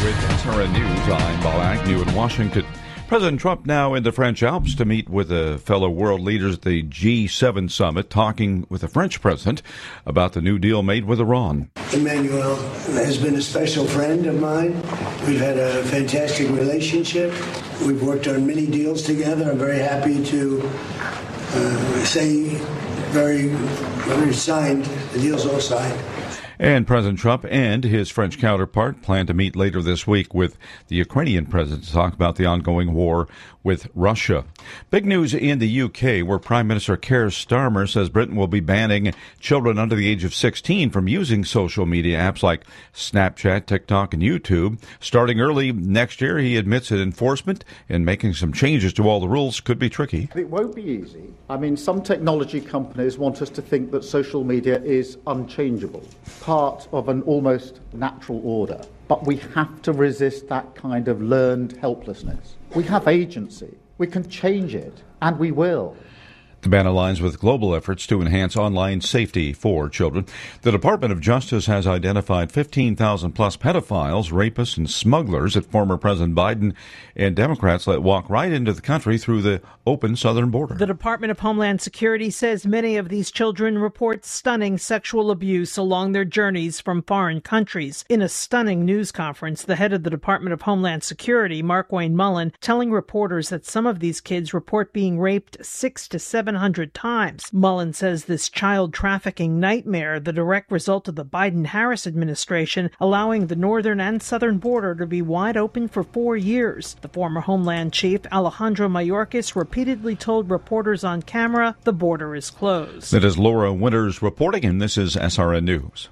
with SRN News. I'm Bob Agnew in Washington. President Trump now in the French Alps to meet with fellow world leaders at the G7 summit, talking with the French president about the new deal made with Iran. Emmanuel has been a special friend of mine. We've had a fantastic relationship. We've worked on many deals together. I'm very happy to say very signed. The deal's all signed. And President Trump and his French counterpart plan to meet later this week with the Ukrainian president to talk about the ongoing war with Russia. Big news in the UK, where Prime Minister Keir Starmer says Britain will be banning children under the age of 16 from using social media apps like Snapchat, TikTok, and YouTube. Starting early next year, he admits that enforcement and making some changes to all the rules could be tricky. It won't be easy. I mean, some technology companies want us to think that social media is unchangeable, part of an almost natural order. But we have to resist that kind of learned helplessness. We have agency. We can change it, and we will. The ban aligns with global efforts to enhance online safety for children. The Department of Justice has identified 15,000 plus pedophiles, rapists, and smugglers that former President Biden and Democrats let walk right into the country through the open southern border. The Department of Homeland Security says many of these children report stunning sexual abuse along their journeys from foreign countries. In a stunning news conference, the head of the Department of Homeland Security, Markwayne Mullin, telling reporters that some of these kids report being raped 600 to 700 times. Mullin says this child trafficking nightmare, the direct result of the Biden-Harris administration, allowing the northern and southern border to be wide open for 4 years. The former Homeland Chief, Alejandro Mayorkas, repeatedly told reporters on camera the border is closed. That is Laura Winters reporting, and this is SRN News.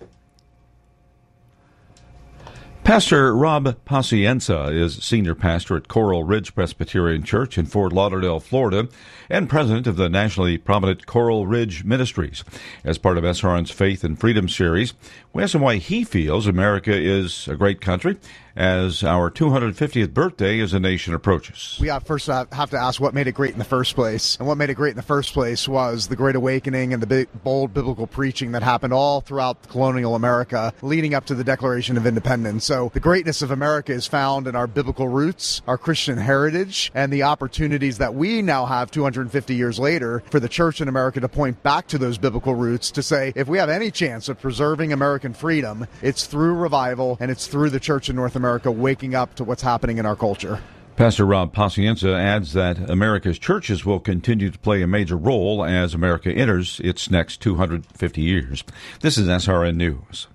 Pastor Rob Pacienza is senior pastor at Coral Ridge Presbyterian Church in Fort Lauderdale, Florida, and president of the nationally prominent Coral Ridge Ministries. As part of SRN's Faith and Freedom series, we asked him why he feels America is a great country as our 250th birthday as a nation approaches. We first have to ask what made it great in the first place. And what made it great in the first place was the Great Awakening and the big, bold biblical preaching that happened all throughout colonial America leading up to the Declaration of Independence. So the greatness of America is found in our biblical roots, our Christian heritage, and the opportunities that we now have 250 years later for the church in America to point back to those biblical roots to say, if we have any chance of preserving American freedom, it's through revival and it's through the church in North America waking up to what's happening in our culture. Pastor Rob Pacienza adds that America's churches will continue to play a major role as America enters its next 250 years. This is SRN News.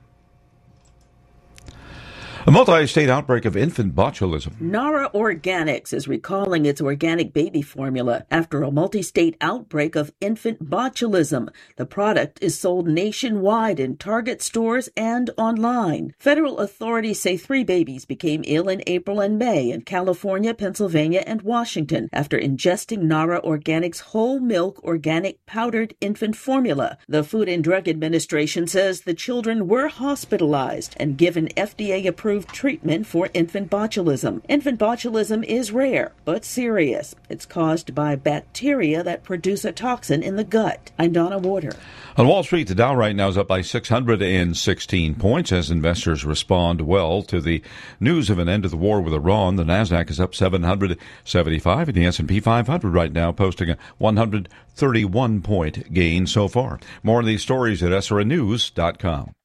A multi-state outbreak of infant botulism. Nara Organics is recalling its organic baby formula after a multi-state outbreak of infant botulism. The product is sold nationwide in Target stores and online. Federal authorities say 3 babies became ill in April and May in California, Pennsylvania, and Washington after ingesting Nara Organics whole milk organic powdered infant formula. The Food and Drug Administration says the children were hospitalized and given FDA-approved treatment for infant botulism. Infant botulism is rare, but serious. It's caused by bacteria that produce a toxin in the gut. I'm Donna Warder. On Wall Street, the Dow right now is up by 616 points as investors respond well to the news of an end to the war with Iran. The Nasdaq is up 775, and the S&P 500 right now posting a 131-point gain so far. More of these stories at srnnews.com.